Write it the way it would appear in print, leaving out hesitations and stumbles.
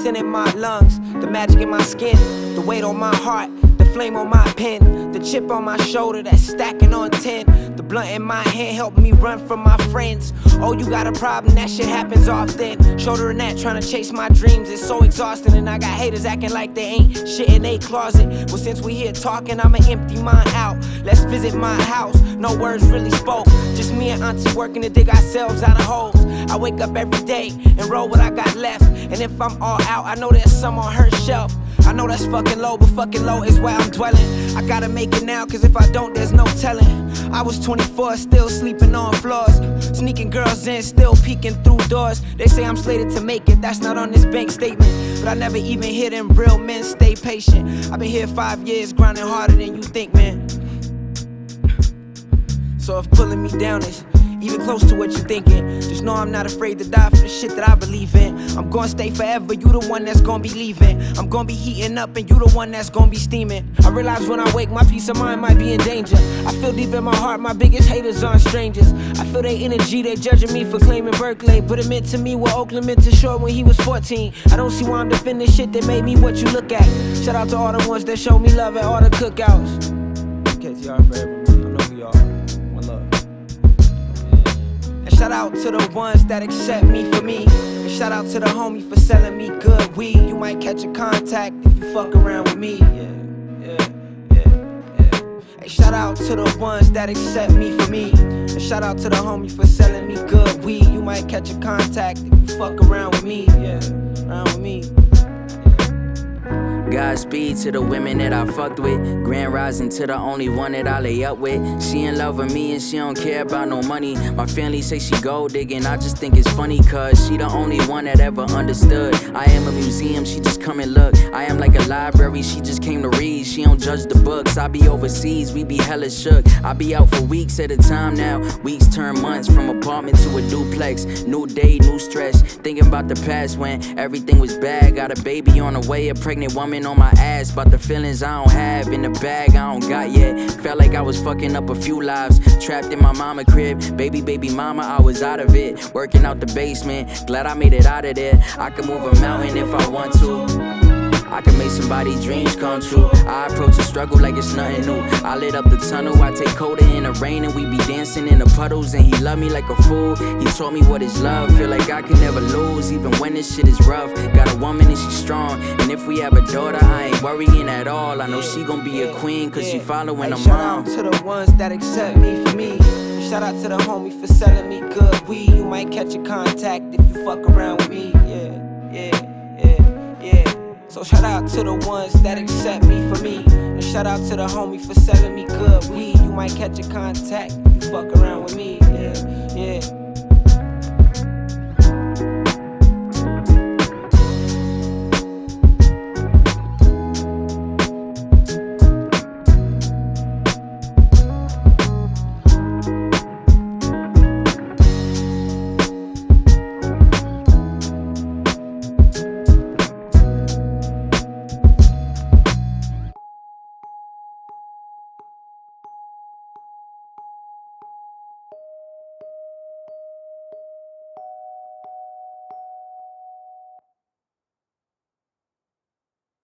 scent in my lungs, the magic in my skin, the weight on my heart, the flame on my pen, the chip on my shoulder that's stacking on 10. The blunt in my hand helped me run from my friends. Oh, you got a problem, that shit happens often. Shoulder and that, trying to chase my dreams, it's so exhausting. And I got haters acting like they ain't shit in they closet. Well, since we here talking, I'ma empty mine out. Let's visit my house, no words really spoke. Just me and auntie working to dig ourselves out of holes. I wake up every day and roll what I got left. And if I'm all out, I know there's some on her shelf. I know that's fucking low, but fucking low is where I'm dwelling. I gotta make it now, cause if I don't, there's no telling. I was 24, still sleeping on floors, sneaking girls in, still peeking through doors. They say I'm slated to make it, that's not on this bank statement. But I never even hear them real men stay patient. I've been here 5 years, grinding harder than you think, man. So if pulling me down is even close to what you're thinking, just know I'm not afraid to die for the shit that I believe in. I'm gonna stay forever, you the one that's gonna be leaving. I'm gonna be heating up and you the one that's gonna be steaming. I realize when I wake, my peace of mind might be in danger. I feel deep in my heart, my biggest haters aren't strangers. I feel their energy, they judging me for claiming Berkeley, but it meant to me what Oakland meant to Short when he was 14. I don't see why I'm defending shit that made me what you look at. Shout out to all the ones that showed me love at all the cookouts. KTR forever, I know who y'all. One love. Shout out to the ones that accept me for me. And shout out to the homie for selling me good weed. You might catch a contact if you fuck around with me. Hey, shout out to the ones that accept me for me. And shout out to the homie for selling me good weed. You might catch a contact if you fuck around with me. Around with me. Godspeed to the women that I fucked with. Grand rising to the only one that I lay up with. She in love with me and she don't care about no money. My family say she gold digging, I just think it's funny, cause she the only one that ever understood. I am a museum, she just come and look. I am like a library, she just came to read. She don't judge the books, I be overseas, we be hella shook. I be out for weeks at a time now. Weeks turn months, from apartment to a duplex. New day, new stress, thinking about the past when everything was bad. Got a baby on the way, a pregnant woman on my ass, about the feelings I don't have in the bag I don't got yet. Felt like I was fucking up a few lives, trapped in my mama crib. Baby mama, I was out of it, working out the basement. Glad I made it out of there. I can move a mountain if I want to. I can make somebody's dreams come true. I approach the struggle like it's nothing new. I lit up the tunnel, I take Coda in the rain, and we be dancing in the puddles. And he love me like a fool, he taught me what is love. Feel like I can never lose, even when this shit is rough. Got a woman and she's strong, and if we have a daughter, I ain't worrying at all. I know she gon' be a queen, cause she following her mom. Shout out to the ones that accept me for me. Shout out to the homie for selling me good weed. You might catch a contact if you fuck around with me. So shout out to the ones that accept me for me. And shout out to the homie for selling me good weed. You might catch a contact if you fuck around with me.